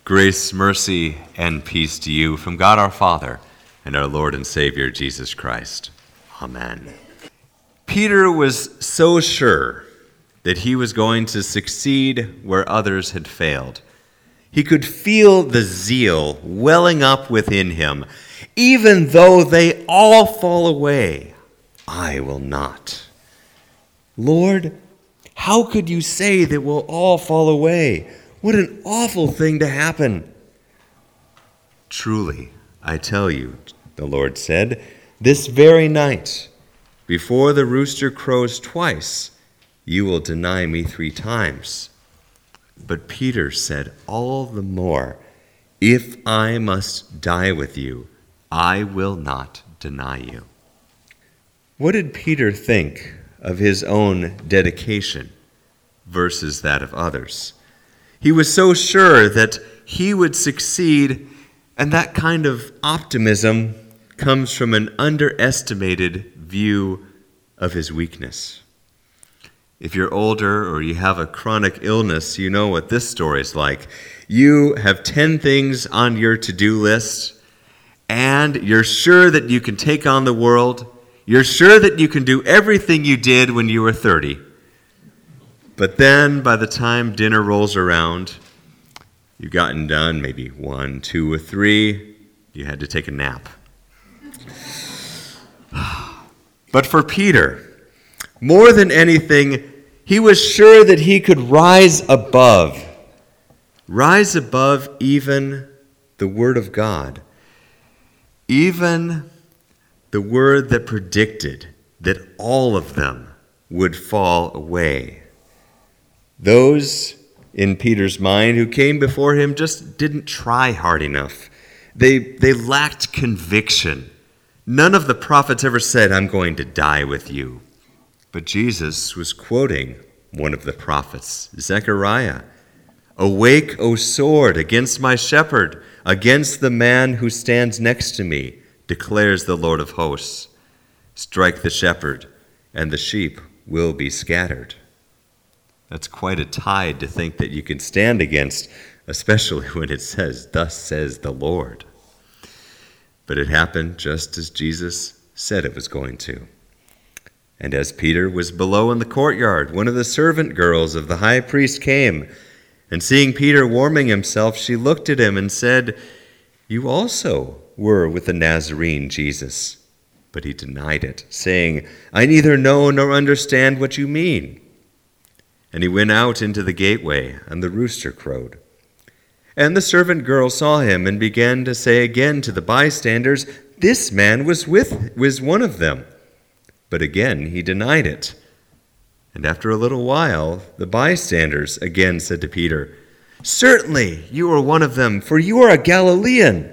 Grace, mercy, and peace to you from God our Father and our Lord and Savior, Jesus Christ. Amen. Peter was so sure that he was going to succeed where others had failed. He could feel the zeal welling up within him. Even though they all fall away, I will not. Lord, how could you say that we'll all fall away? What an awful thing to happen. Truly, I tell you, the Lord said, this very night, before the rooster crows twice, you will deny me 3 times. But Peter said all the more, if I must die with you, I will not deny you. What did Peter think of his own dedication versus that of others? He was so sure that he would succeed, and that kind of optimism comes from an underestimated view of his weakness. If you're older or you have a chronic illness, you know what this story is like. You have 10 things on your to-do list, and you're sure that you can take on the world. You're sure that you can do everything you did when you were 30. But then, by the time dinner rolls around, you've gotten done maybe 1, 2, or 3. You had to take a nap. But for Peter, more than anything, he was sure that he could rise above even the Word of God, even the Word that predicted that all of them would fall away. Those in Peter's mind who came before him just didn't try hard enough. They lacked conviction. None of the prophets ever said, I'm going to die with you. But Jesus was quoting one of the prophets, Zechariah. Awake, O sword, against my shepherd, against the man who stands next to me, declares the Lord of hosts. Strike the shepherd, and the sheep will be scattered. That's quite a tide to think that you can stand against, especially when it says, thus says the Lord. But it happened just as Jesus said it was going to. And as Peter was below in the courtyard, one of the servant girls of the high priest came, and seeing Peter warming himself, she looked at him and said, you also were with the Nazarene Jesus. But he denied it, saying, I neither know nor understand what you mean. And he went out into the gateway, and the rooster crowed. And the servant girl saw him and began to say again to the bystanders, this man was one of them. But again he denied it. And after a little while, the bystanders again said to Peter, certainly you are one of them, for you are a Galilean.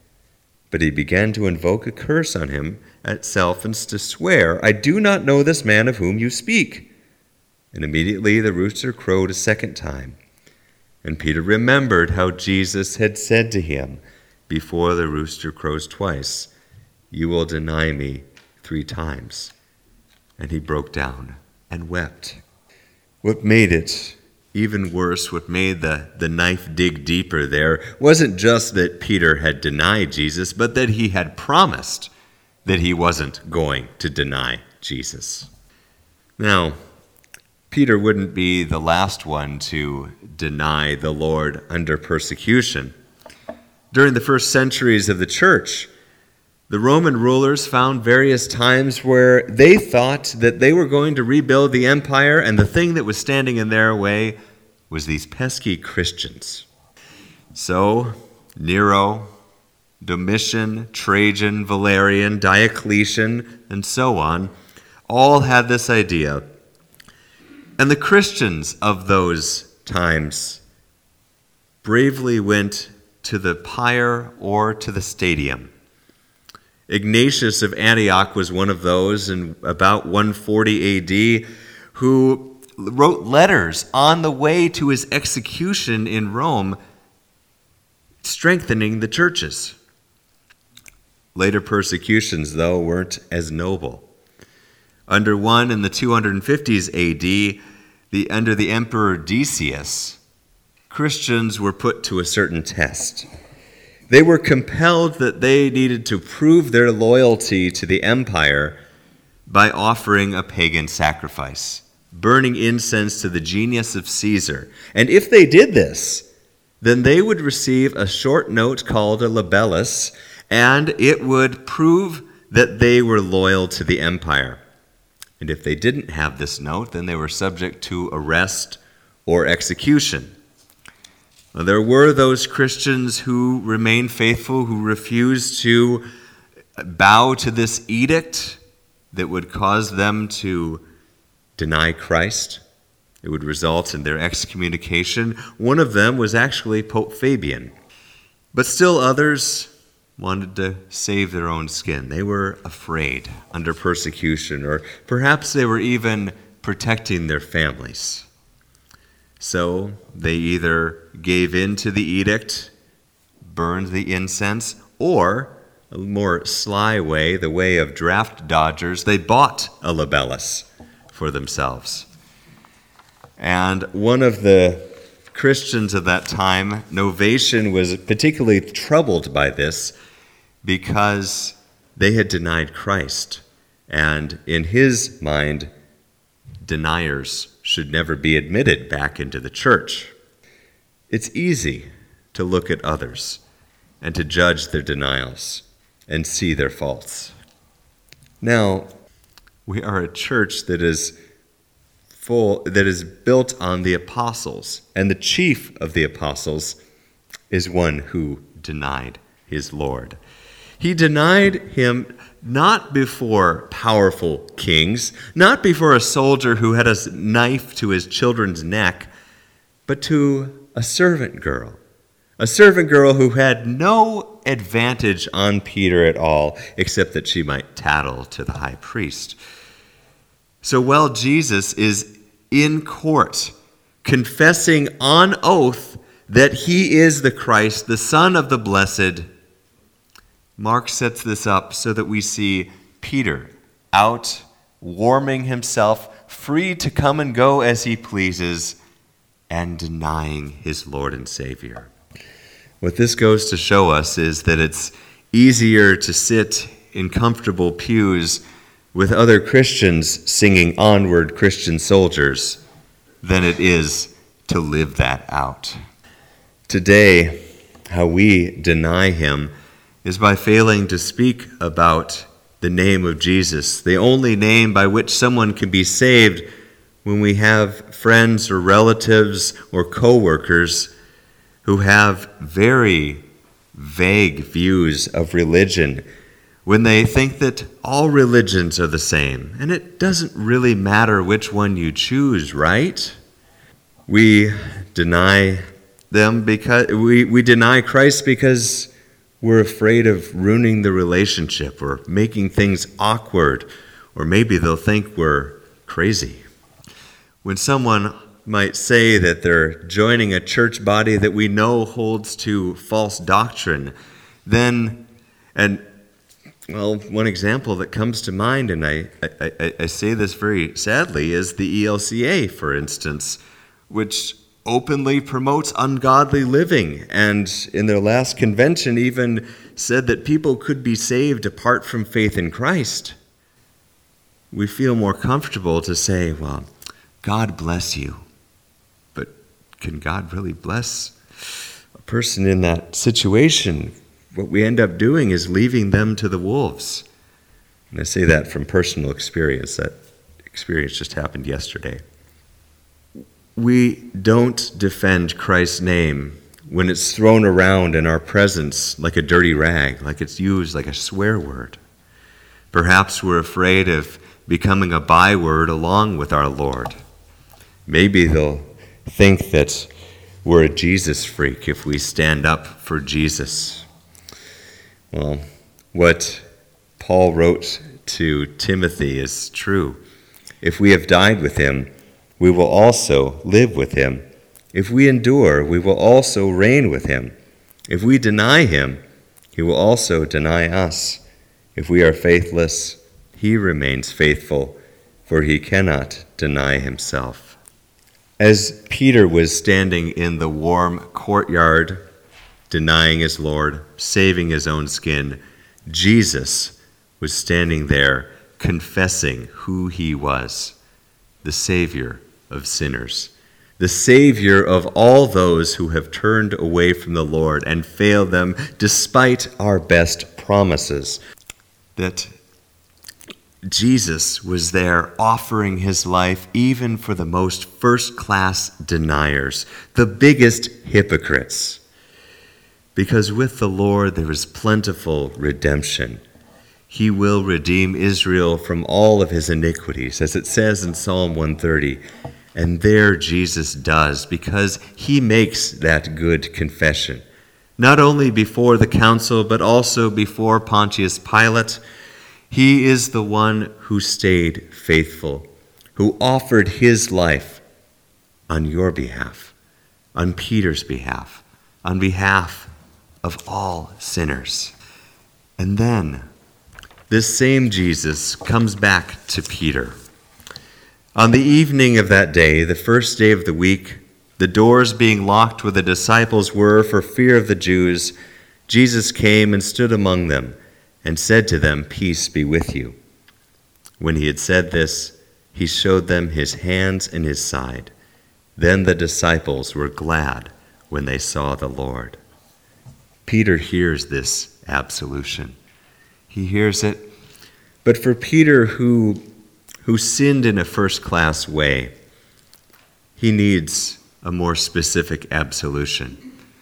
But he began to invoke a curse on himself and to swear, I do not know this man of whom you speak. And immediately the rooster crowed a second time. And Peter remembered how Jesus had said to him, before the rooster crows twice, you will deny me 3 times. And he broke down and wept. What made it even worse, what made the knife dig deeper there, wasn't just that Peter had denied Jesus, but that he had promised that he wasn't going to deny Jesus. Now, Peter wouldn't be the last one to deny the Lord under persecution. During the first centuries of the church, the Roman rulers found various times where they thought that they were going to rebuild the empire, and the thing that was standing in their way was these pesky Christians. So, Nero, Domitian, Trajan, Valerian, Diocletian, and so on, all had this idea. And the Christians of those times bravely went to the pyre or to the stadium. Ignatius of Antioch was one of those in about 140 AD who wrote letters on the way to his execution in Rome, strengthening the churches. Later persecutions, though, weren't as noble. Under one in the 250s AD, under the Emperor Decius, Christians were put to a certain test. They were compelled that they needed to prove their loyalty to the empire by offering a pagan sacrifice, burning incense to the genius of Caesar. And if they did this, then they would receive a short note called a libellus, and it would prove that they were loyal to the empire. And if they didn't have this note, then they were subject to arrest or execution. Well, there were those Christians who remained faithful, who refused to bow to this edict that would cause them to deny Christ. It would result in their excommunication. One of them was actually Pope Fabian. But still others wanted to save their own skin. They were afraid under persecution, or perhaps they were even protecting their families. So they either gave in to the edict, burned the incense, or a more sly way, the way of draft dodgers, they bought a libellus for themselves. And one of the Christians of that time, Novatian, was particularly troubled by this because they had denied Christ. And in his mind, deniers should never be admitted back into the church. It's easy to look at others and to judge their denials and see their faults. Now, we are a church that is built on the apostles, and the chief of the apostles is one who denied his Lord. He denied him not before powerful kings, not before a soldier who had a knife to his children's neck, but to a servant girl who had no advantage on Peter at all, except that she might tattle to the high priest. So while Jesus is in court, confessing on oath that he is the Christ, the Son of the Blessed, Mark sets this up so that we see Peter out warming himself, free to come and go as he pleases, and denying his Lord and Savior. What this goes to show us is that it's easier to sit in comfortable pews with other Christians singing "Onward, Christian Soldiers" than it is to live that out. Today, how we deny him is by failing to speak about the name of Jesus, the only name by which someone can be saved, when we have friends or relatives or co-workers who have very vague views of religion, when they think that all religions are the same, and it doesn't really matter which one you choose, right? We deny them because we deny Christ because we're afraid of ruining the relationship or making things awkward, or maybe they'll think we're crazy. When someone might say that they're joining a church body that we know holds to false doctrine, one example that comes to mind, and I say this very sadly, is the ELCA, for instance, which openly promotes ungodly living, and in their last convention even said that people could be saved apart from faith in Christ. We feel more comfortable to say, well, God bless you. But can God really bless a person in that situation? What we end up doing is leaving them to the wolves. And I say that from personal experience. That experience just happened yesterday. We don't defend Christ's name when it's thrown around in our presence like a dirty rag, like it's used like a swear word. Perhaps we're afraid of becoming a byword along with our Lord. Maybe they'll think that we're a Jesus freak if we stand up for Jesus. Well, what Paul wrote to Timothy is true. If we have died with him, we will also live with him. If we endure, we will also reign with him. If we deny him, he will also deny us. If we are faithless, he remains faithful, for he cannot deny himself. As Peter was standing in the warm courtyard, denying his Lord, saving his own skin, Jesus was standing there confessing who he was, the Savior of sinners, the Savior of all those who have turned away from the Lord and failed them despite our best promises. That Jesus was there offering his life even for the most first-class deniers, the biggest hypocrites. Because with the Lord there is plentiful redemption. He will redeem Israel from all of his iniquities, as it says in Psalm 130. And there Jesus does, because he makes that good confession, not only before the council, but also before Pontius Pilate. He is the one who stayed faithful, who offered his life on your behalf, on Peter's behalf, on behalf of all sinners. And then this same Jesus comes back to Peter. On the evening of that day, the first day of the week, the doors being locked where the disciples were for fear of the Jews, Jesus came and stood among them and said to them, "Peace be with you." When he had said this, he showed them his hands and his side. Then the disciples were glad when they saw the Lord. Peter hears this absolution. He hears it. But for Peter, who sinned in a first-class way, he needs a more specific absolution.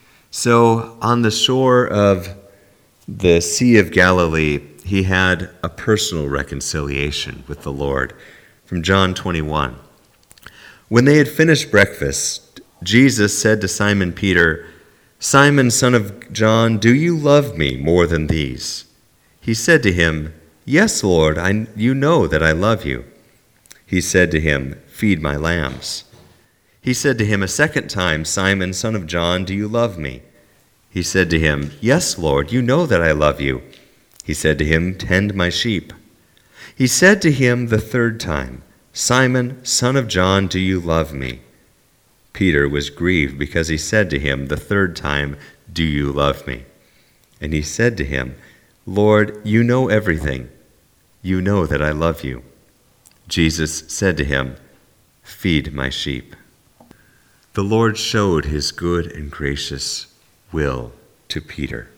So on the shore of the Sea of Galilee, he had a personal reconciliation with the Lord. From John 21. When they had finished breakfast, Jesus said to Simon Peter, "Simon, son of John, do you love me more than these?" He said to him, "Yes, Lord, you know that I love you." He said to him, "Feed my lambs." He said to him a second time, "Simon, son of John, do you love me?" He said to him, "Yes, Lord, you know that I love you." He said to him, "Tend my sheep." He said to him the third time, "Simon, son of John, do you love me?" Peter was grieved because he said to him the third time, "Do you love me?" And he said to him, "Lord, you know everything. You know that I love you." Jesus said to him, "Feed my sheep." The Lord showed his good and gracious will to Peter,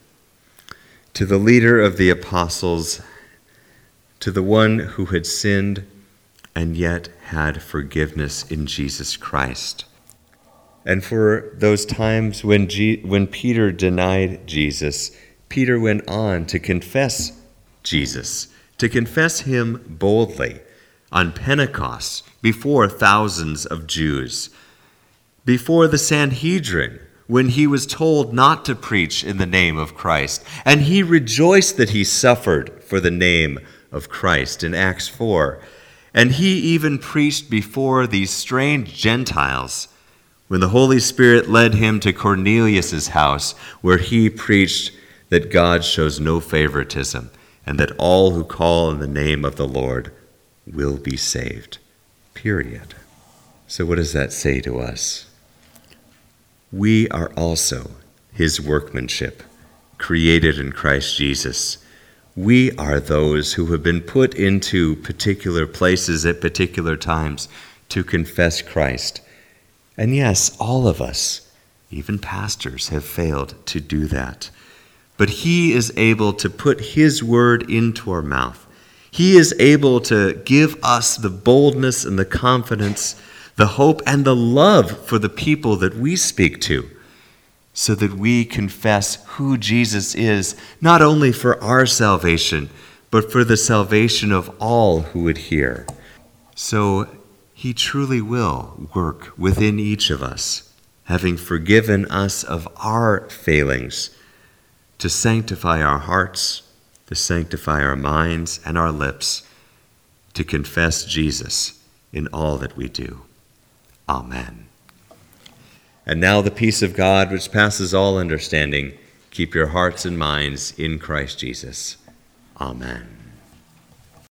to the leader of the apostles, to the one who had sinned and yet had forgiveness in Jesus Christ. And for those times when Peter denied Jesus, Peter went on to confess Jesus, to confess him boldly on Pentecost before thousands of Jews, before the Sanhedrin, when he was told not to preach in the name of Christ. And he rejoiced that he suffered for the name of Christ in Acts 4. And he even preached before these strange Gentiles when the Holy Spirit led him to Cornelius' house, where he preached that God shows no favoritism and that all who call in the name of the Lord will be saved. Period. So what does that say to us? We are also his workmanship, created in Christ Jesus. We are those who have been put into particular places at particular times to confess Christ. And yes, all of us, even pastors, have failed to do that. But he is able to put his word into our mouth. He is able to give us the boldness and the confidence, the hope and the love for the people that we speak to, so that we confess who Jesus is, not only for our salvation, but for the salvation of all who would hear. So he truly will work within each of us, having forgiven us of our failings, to sanctify our hearts, to sanctify our minds and our lips, to confess Jesus in all that we do. Amen. And now the peace of God, which passes all understanding, keep your hearts and minds in Christ Jesus. Amen.